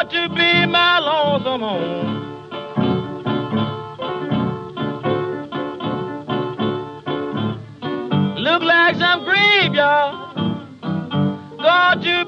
ought to be my lonesome home. Look like some graveyard ought to